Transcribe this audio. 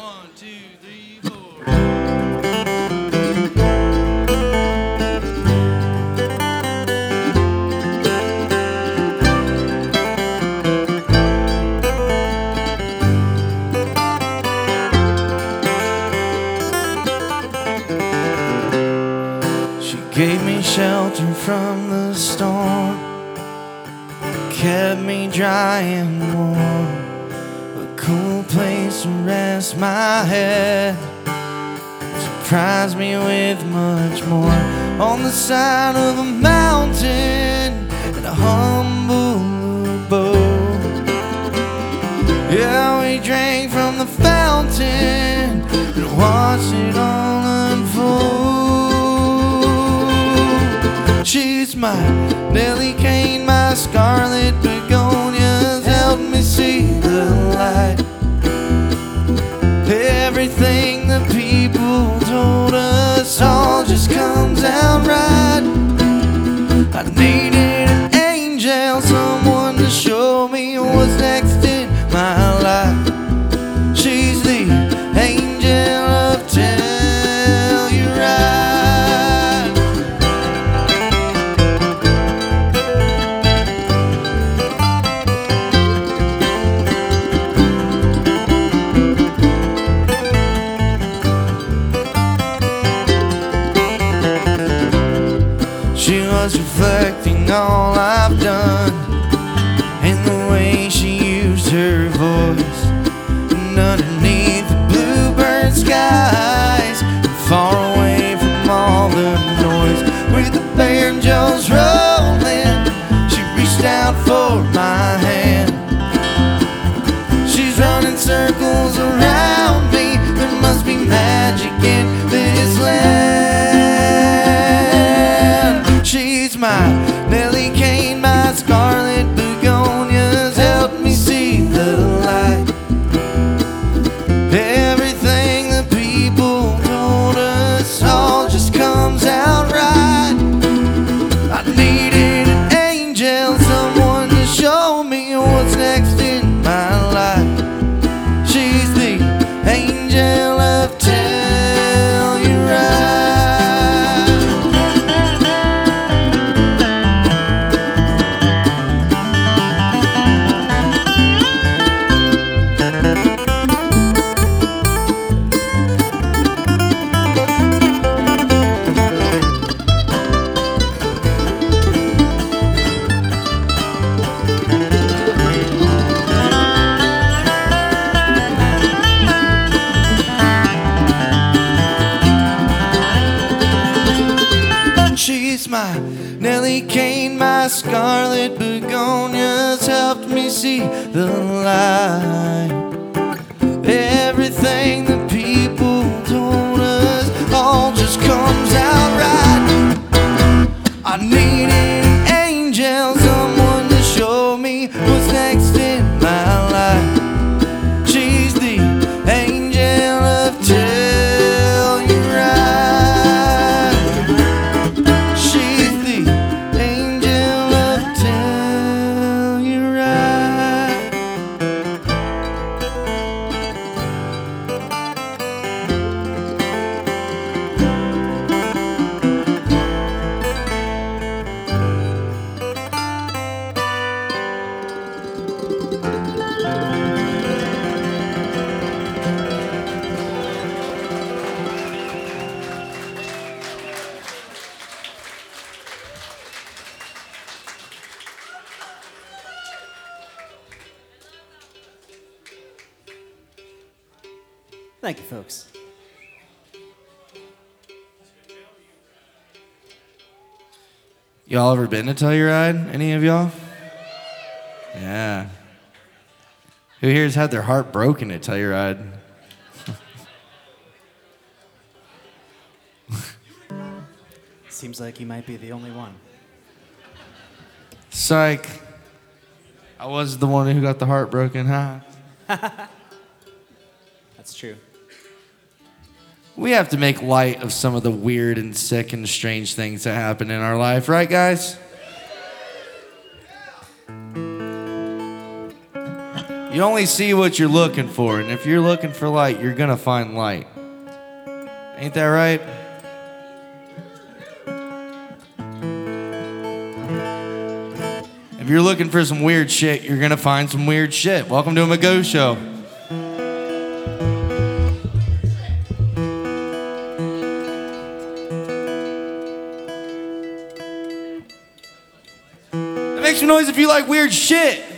1, 2, 3, 4. She gave me shelter from the storm, kept me dry and warm, a cool place to rest my head, surprised me with much more. On the side of a mountain in a humble abode, yeah, we drank from the fountain and watched it all unfold. She's my Nellie Kane, my scarlet begonias, helped me see the light. Everything the people told us all just comes out right. I needed an angel, someone to show me what's next in my life. She's the angel of Telluride. She was reflecting all I've done in the way she used her voice. And underneath the bluebird skies, far away from all the noise, with the banjos rolling, she reached out for my hand. She's running circles around me, there must be magic in this land. She's my Nellie Kane, my scarlet begonias, helped me see the light. Everything the people told us all just comes out right. I needed an angel, someone to show me what's next in my life. She's the angel of Telluride. She's my Nellie Kane, my scarlet begonias, helped me see the light. Everything the people told us all just comes out right. I needed an angel, someone to show me what's next in my life. She's the angel of Telluride. Thank you, folks. Y'all ever been to Telluride? Any of y'all? Yeah. Who here's had their heart broken at Telluride? Seems like you might be the only one. Psych. I was the one who got the heart broken, huh? That's true. We have to make light of some of the weird and sick and strange things that happen in our life, right, guys? You only see what you're looking for, and if you're looking for light, you're gonna find light. Ain't that right? If you're looking for some weird shit, you're gonna find some weird shit. Welcome to a Mago Show. Make some noise if you like weird shit.